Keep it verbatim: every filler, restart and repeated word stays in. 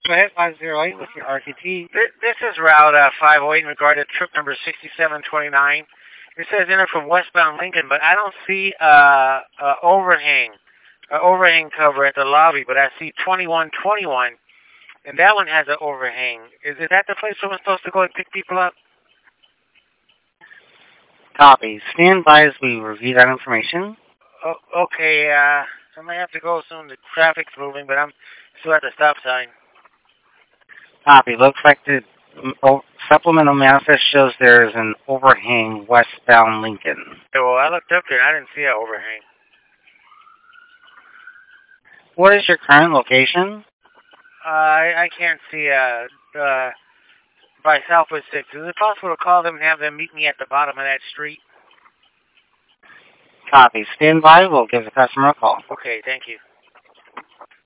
Go ahead, five zero eight with your R T T. This, this is Route uh, five oh eight in regard to trip number sixty-seven twenty-nine. It says enter from westbound Lincoln, but I don't see uh, uh, overhang, uh, overhang cover at the lobby, but I see twenty-one twenty-one, and that one has an overhang. Is, is that the place someone's supposed to go and pick people up? Copy. Stand by as we review that information. Oh, okay, uh, I might have to go soon. The traffic's moving, but I'm still at the stop sign. Copy. Looks like the oh, supplemental manifest shows there is an overhang westbound Lincoln. Yeah, well, I looked up there and I didn't see an overhang. What is your current location? Uh, I, I can't see uh, uh, by Southwest six. Is it possible to call them and have them meet me at the bottom of that street? Copy. Stand by. We'll give the customer a call. Okay, thank you.